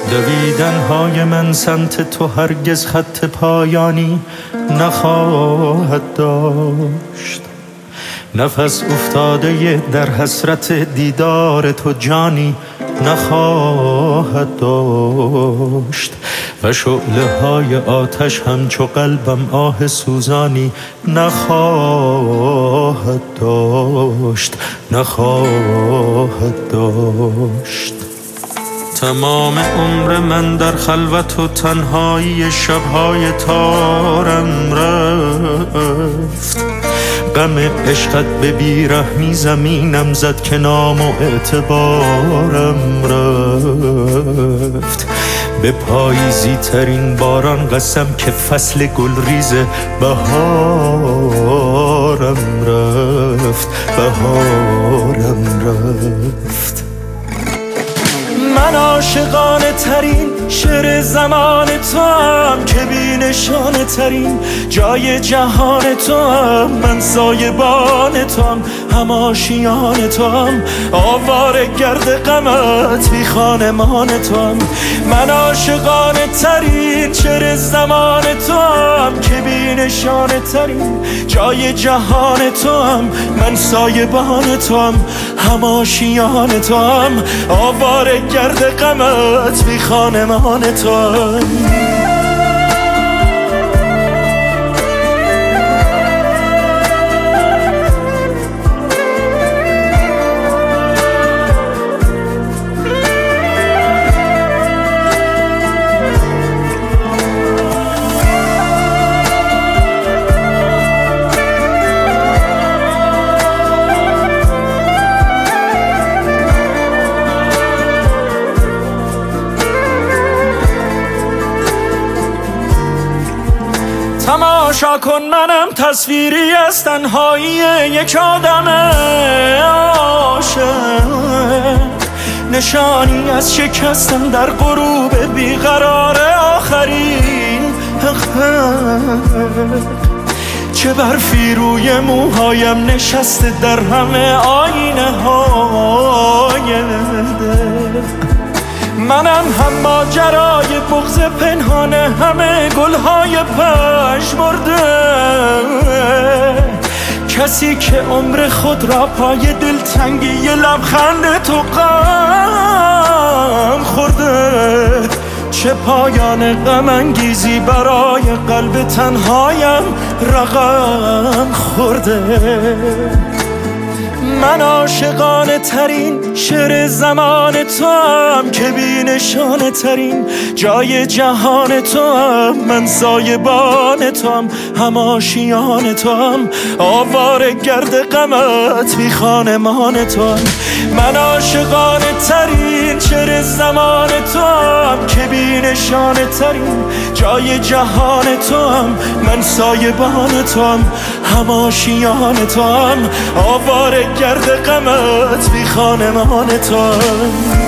دویدن‌های من سمت تو هرگز خط پایانی نخواهد داشت. نفس افتاده در حسرت دیدار تو جانی نخواهد داشت. و شعله‌های آتش همچو قلبم آه سوزانی نخواهد داشت. تمام عمر من در خلوت و تنهایی شب‌های تارم رفت. غم عشقت به بیرحمی زمینم زد که نام و اعتبارم رفت. به پاییزی ترین باران قسم که فصل گلریز بهارم رفت. من عاشقانه ترین شعر زمان تو هم که بی نشانه ترین جای جهان تو هم. من سایبان تو هم آشیان تو هم آواره گرد غمت بی خانمان تو هم. من عاشقانه ترین شعر زمان تو هم که بی نشانه ترین جای جهان تو هم. من سایبان تو هم آشیان تو هم آواره گرد غمت بی خانمان تو هم. تماشا کن منم تصویری از تنهایی یک آدم عاشق، نشانی از شکستن در غروب بیقرار آخرین چه برفی روی موهایم نشسته در همه آینه های دل. منم هم ماجرای بغض پنهانه همه گلهای پژمرده، کسی که عمر خود را پای دلتنگی لبخند تو غم خورده. چه پایان غم انگیزی برای قلب تنهایم رقم خورده. من عاشقانه ترین شعر زمان تو هم که بی نشانه ترین جای جهان تو هم. من سایبان تو هم آشیان تو هم آواره گرد غمت بی خانمان تو هم. من عاشقانه ترین شعر زمان تو هم که بی نشانه ترین جای جهان تو هم. من سایبان تو هم آشیان تو هم آواره گرد غمت بی خانمان تو هم.